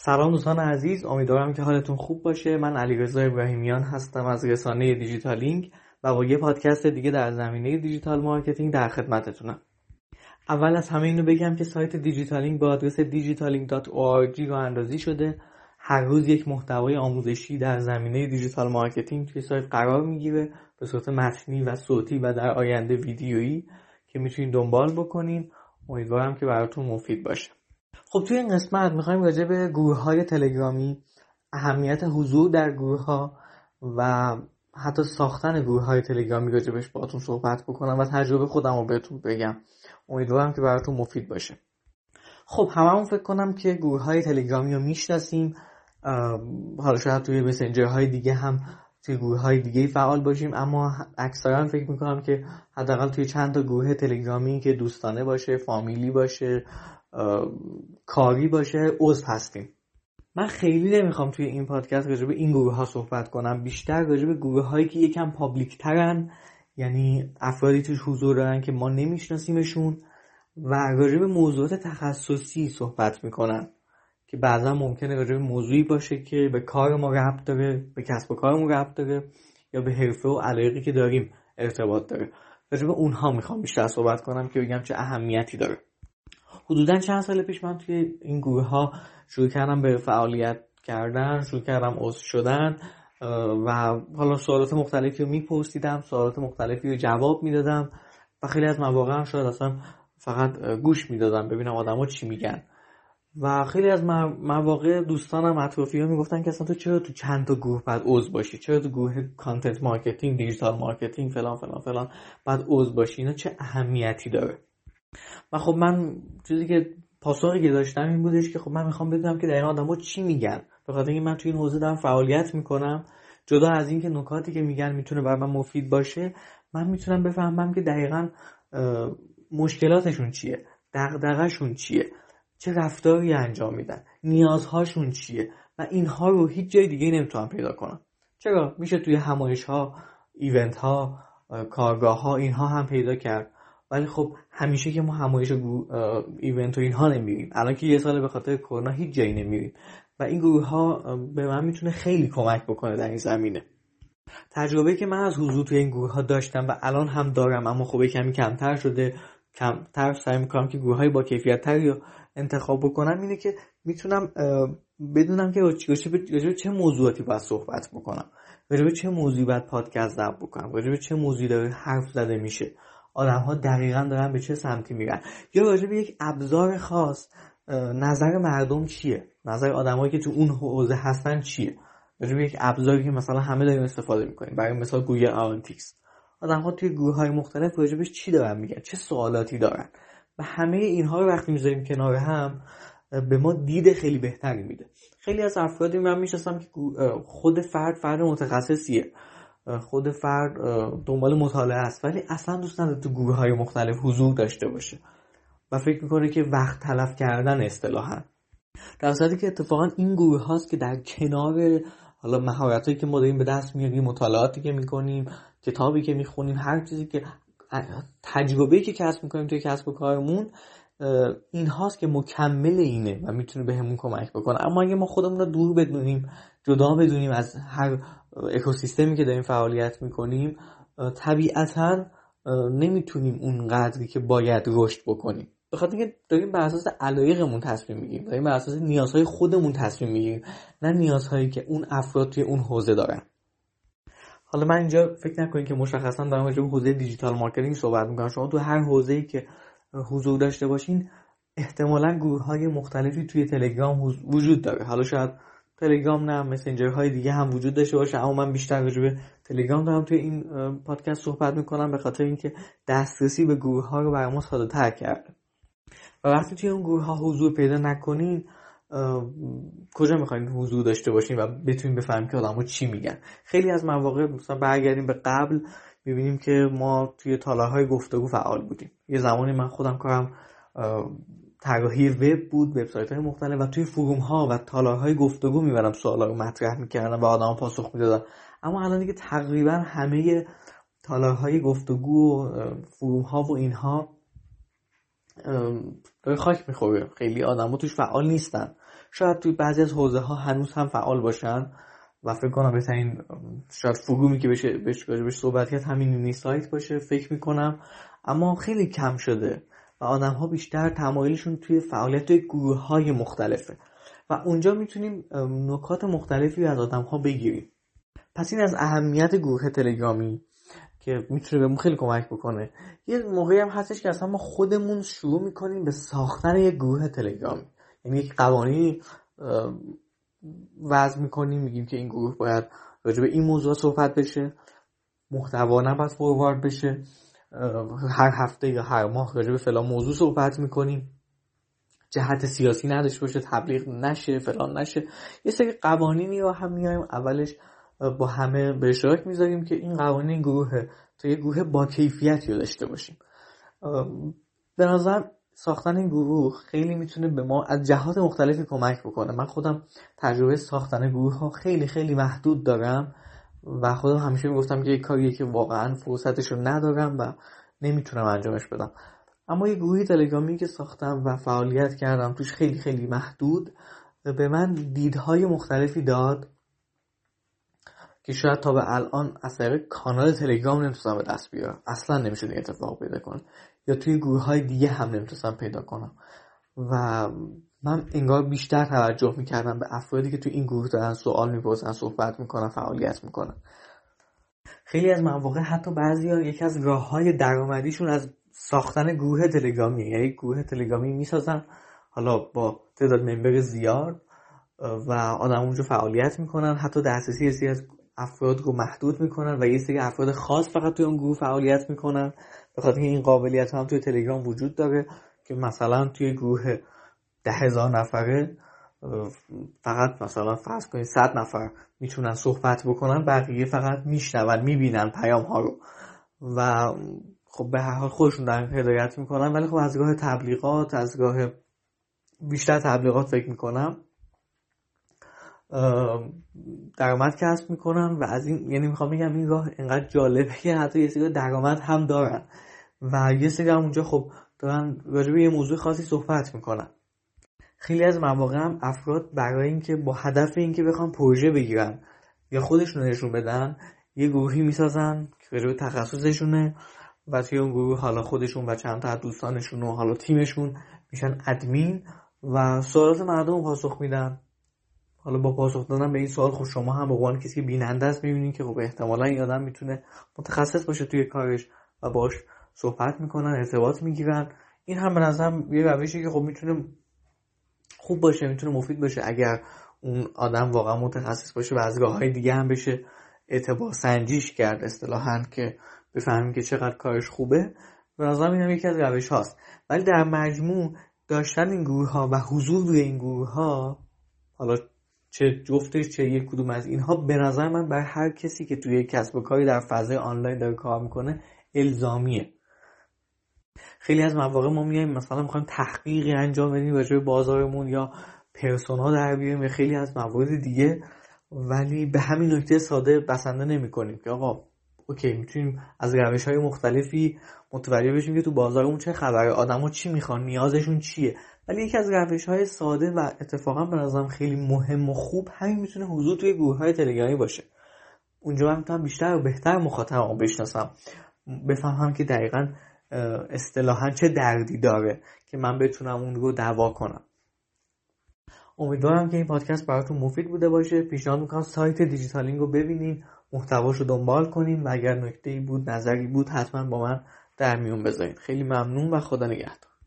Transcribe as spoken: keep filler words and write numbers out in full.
سلام دوستان عزیز، امیدوارم که حالتون خوب باشه. من علیرضا ابراهیمیان هستم از رسانه دیجیتالینگ و با یه پادکست دیگه در زمینه دیجیتال مارکتینگ در خدمتتونم. اول از همه اینو بگم که سایت دیجیتالینگ با آدرس دیجیتالینگ دات او آر جی راه اندازی شده. هر روز یک محتوای آموزشی در زمینه دیجیتال مارکتینگ توی سایت قرار میگیره به صورت متنی و صوتی و در آینده ویدیویی که میتونید دنبال بکنین. امیدوارم که براتون مفید باشه. خب توی این قسمت میخوایم راجع به گروه‌های تلگرامی، اهمیت حضور در گروه‌ها و حتی ساختن گروه‌های تلگرامی راجعش باهاتون صحبت بکنم و تجربه خودم رو بهتون بگم. امیدوارم که براتون مفید باشه. خب هممون فکر کنم که گروه‌های تلگرامی رو میشناسیم. حالا شاید توی مسنجرهای دیگه هم توی گروه‌های دیگه فعال باشیم، اما اکثرا فکر میکنم که حداقل توی چند تا گروه تلگرامی که دوستانه باشه، فامیلی باشه، کاری باشه عضو هستیم. من خیلی نمیخوام توی این پادکست راجع به این گروه ها صحبت کنم، بیشتر راجع به گروه هایی که یکم پابلیک ترن، یعنی افرادی توش حضور دارن که ما نمیشناسیمشون و راجع به موضوعات تخصصی صحبت میکنن که بعضا ممکنه راجع به موضوعی باشه که به کار ما ربط داره، به کسب و کارمون ربط داره یا به حرفه و علاقه‌ای که داریم ارتباط داره. راجع به اونها میخوام بیشتر صحبت کنم که بگم چه اهمیتی داره. حدوداً چند سال پیش من توی این گروه ها شروع کردم به فعالیت کردن، شروع کردم عضو شدن و حالا سوالات مختلفی رو میپرسیدم، سوالات مختلفی رو جواب میدادم و خیلی از مواقع هم شاید اصلا فقط گوش میدادم ببینم آدما چی میگن و خیلی از مواقع دوستانم اطرافیان میگفتن که اصلا تو چرا تو چند تا گروه بعد عضو باشی، چرا تو گروه کانتنت مارکتینگ، دیجیتال مارکتینگ فلان فلان فلان بعد عضو باشی، اینا چه اهمیتی داره؟ و خب من چیزی که پاسخی که داشتم این بودش که خب من میخوام بدونم که دقیقاً آدم‌ها چی میگن، به خاطر اینکه من توی این حوزه دارم فعالیت میکنم. جدا از این که نکاتی که میگن میتونه برای من مفید باشه، من میتونم بفهمم که دقیقاً مشکلاتشون چیه، دغدغه‌شون چیه، چه رفتاری انجام میدن، نیازهاشون چیه و اینها رو هیچ جای دیگه نمیتونم پیدا کنم. چرا؟ میشه توی همایش‌ها، ایونت‌ها، کارگاه‌ها اینها هم پیدا کرد، ولی خب همیشه که ما همایش ایونت و اینها نمیریم. الان که یه سال به خاطر کرونا هیچ جایی نمیریم و این گروه ها به من میتونه خیلی کمک بکنه در این زمینه. تجربه که من از حضور توی این گروه ها داشتم و الان هم دارم، اما خب کمی کمتر شده، کمتر سعی میکنم که گروه های با کیفیت تری رو انتخاب بکنم، اینه که میتونم بدونم که راجع به چه موضوعاتی باید صحبت بکنم، راجع به چه موضوعی باید پادکست ضبط بکنم، راجع به چه موضوعی داره حرف زده میشه، آدم ها دقیقاً دارن به چه سمتی میرن، یا راجع به یک ابزار خاص نظر مردم چیه، نظر آدمایی که تو اون حوزه هستن چیه، راجع به یک ابزاری که مثلا همه داریم استفاده میکنیم، برای مثال گوگل آنالیتیکس. آدم ها توی گروه های مختلف راجع بهش چی دارن میگن، چه سوالاتی دارن و همه اینها رو وقتی میذاریم کنار هم به ما دید خیلی بهتری میده. خیلی از افرادی من میشناسم که خود فرد فرد متخصصیه، خود فرد دنبال مطالعه است، ولی اصلا دوست نداره تو گروه های مختلف حضور داشته باشه و فکر میکنه که وقت تلف کردن اصطلاحاً، در صورتی که اتفاقا این گروه هاست که در کنار حالا مهارتایی که ما داریم به دست میاریم، مطالعاتی که میکنیم، کتابی که میخونیم، هر چیزی که تجربه‌ای که کسب میکنیم توی کسب و کارمون، این هاست که مکمل اینه و میتونه بهمون کمک بکنه. اما اگه ما خودمون رو دور بدونیم، جدا بدونیم از هر اکوسیستمی که داریم فعالیت میکنیم، طبیعتاً نمیتونیم اون قدری که باید رشد بکنیم، به خاطر اینکه داریم بر اساس علایقمون تصمیم میگیریم، داریم بر اساس نیازهای خودمون تصمیم میگیریم، نه نیازهایی که اون افراد توی اون حوزه دارن. حالا من اینجا فکر نکنید که مشخصا دارم راجع به حوزه دیجیتال مارکتینگ صحبت میکنم. شما تو هر حوزه‌ای که حضور داشته باشین احتمالاً گروه‌های مختلفی توی تلگرام وجود داره. حالا شاید تلگرام نه، مسنجرهای دیگه هم وجود داشته باشه، اما من بیشتر راجع به تلگرام دارم توی این پادکست صحبت میکنم به خاطر اینکه دسترسی به گروه‌ها رو برای ما ساده‌تر کرده. و وقتی توی اون گروه‌ها حضور پیدا نکنین، کجا میخواین حضور داشته باشین و بتونین بفهمین که آدم‌ها چی میگن؟ خیلی از مواقع مثلا برگردیم به قبل میبینیم که ما توی تالارهای گفتگو فعال بودیم. یه زمانی من خودم کارم طراحی وب بود، وبسایت‌های مختلف، و توی فروم‌ها و تالارهای گفتگو میبرم سوالا رو مطرح میکردم و آدم‌ها پاسخ میدادن. اما الان دیگه تقریبا همه تالارهای گفتگو و فروم‌ها و اینها داره خاک میخوره، خیلی آدم‌ها توش فعال نیستن. شاید توی بعضی از حوزه ها هنوز هم فعال باشن و فکر کنم بهترین شاید فرومی که بشه بهش بهش صحبت کرد همین یونی سایت باشه فکر میکنم، اما خیلی کم شده و آدم ها بیشتر تمایلشون توی فعالیت توی گروه های مختلفه و اونجا میتونیم نکات مختلفی از آدم ها بگیریم. پس این از اهمیت گروه تلگرامی که میتونه بهمون خیلی کمک بکنه. یه موقعی هم هستش که اصلا ما خودمون شروع میکنیم به ساختن یک گروه تلگرامی، یعنی یک قوانینی وضع میکنیم، میگیم که این گروه باید راجع به این موضوع صحبت بشه، محتوا نباید فوروارد بشه، هر هفته یا هر ماه راجع به فلان موضوع صحبت میکنیم، جهت سیاسی نداشته باشه، تبلیغ نشه، فلان نشه. یه سری قوانینی رو هم میایم اولش با همه به اشتراک میذاریم که این قوانین این گروه تا یه گروه با کیفیتی رو داشته باشیم. به نظر ساختن این گروه خیلی میتونه به ما از جهات مختلفی کمک بکنه. من خودم تجربه ساختن گروه ها خیلی خیلی محدود دارم و خودم همیشه میگفتم که یک کاریه که واقعا فرصتش رو ندارم و نمیتونم انجامش بدم، اما یه گروهی تلگرامی که ساختم و فعالیت کردم توش خیلی خیلی محدود به من دیدهای مختلفی داد که شاید تا به الان از طریق کانال تلگرام نمیتونم به دست بیارم، اصلا نمیشه این اتفاق پیدا کنم، یا توی گروه های دیگه هم نمیتونم پیدا کنم و من انگار بیشتر توجه میکردم به افرادی که توی این گروه دارن سوال میپرسن، صحبت میکنن، فعالیت میکنن. خیلی از مواقع حتی بعضیا یکی از راههای درآمدیشون از ساختن گروه تلگرامی، یعنی گروه تلگرامی میسازن حالا با تعداد ممبر زیاد و آدم اونجا فعالیت میکنن، حتی دسترسی یه سری از افراد رو محدود میکنن و یه سری افراد خاص فقط توی اون گروه فعالیت میکنن، به خاطر اینکه این قابلیت هم توی تلگرام وجود داره که مثلا توی گروه ده هزار نفره فقط مثلا فرض کنید صد نفر میتونن صحبت بکنن، بقیه فقط میشنون، میبینن پیام ها رو و خب به هر حال خودشون دارن هدایت میکنن، ولی خب از راه تبلیغات، از راه بیشتر تبلیغات فکر میکنم درآمد کسب میکنن و از این، یعنی میخوام بگم این راه انقدر جالبه که حتی یه سری درآمد هم دارن و یه سری هم اونجا خب دارن راجع به یه موضوع خاصی صحبت میکنن. خیلی از مواقع هم افراد برای اینکه با هدف اینکه بخوام پروژه بگیرن یا خودشون نشون بدن یه گروهی میسازن که راجع به تخصصشونه و توی اون گروه حالا خودشون و چند تا از دوستانشون و حالا تیمشون میشن ادمین و سوالات مردم رو پاسخ میدن. حالا با پاسخ دادن به این سوال خب شما هم به عنوان کسی که بیننده است میبینید که خب احتمالاً این آدم میتونه متخصص باشه توی کارش و باش صحبت میکنن، ارتباط میگیرن. این هم به نظرم یه روشی که خب میتونه خوب باشه، میتونه مفید باشه اگر اون آدم واقعا متخصص باشه و از راههای دیگه هم بشه اعتبار سنجیش کرد اصطلاحاً که بفهمیم که چقدر کارش خوبه. به نظرم این هم یکی از روش هاست، ولی در مجموع داشتن این گروه ها و حضور روی این گروه ها، حالا چه جفتش چه یک کدوم از اینها، به نظر من برای هر کسی که توی کسب و کاری در فضای آنلاین داره کار میکنه الزامیه. خیلی از مواقع ما میایم مثلا میخوایم تحقیقی انجام بدیم راجع به بازارمون یا پرسونا در بیاریم یا خیلی از موارد دیگه، ولی به همین نکته ساده بسنده نمی‌کنیم که آقا اوکی میتونیم از روش‌های مختلفی متوجه بشیم که تو بازارمون چه خبره، آدم‌ها چی میخوان، نیازشون چیه. ولی یکی از روش‌های ساده و اتفاقا به نظرم خیلی مهم و خوب همین میتونه حضور توی گروه‌های تلگرامی باشه. اونجا من میتونم بیشتر و بهتر مخاطبمو بشناسم، بفهمم که دقیقاً اصطلاحاً چه دردی داره که من بتونم اون رو دوا کنم. امیدوارم که این پادکست براتون مفید بوده باشه. پیشنهاد میکنم سایت دیجیتالینگ رو ببینین، محتواش رو دنبال کنین و اگر نکته‌ای بود، نظری بود، حتما با من در میون بذارین. خیلی ممنون و خدا نگهدار.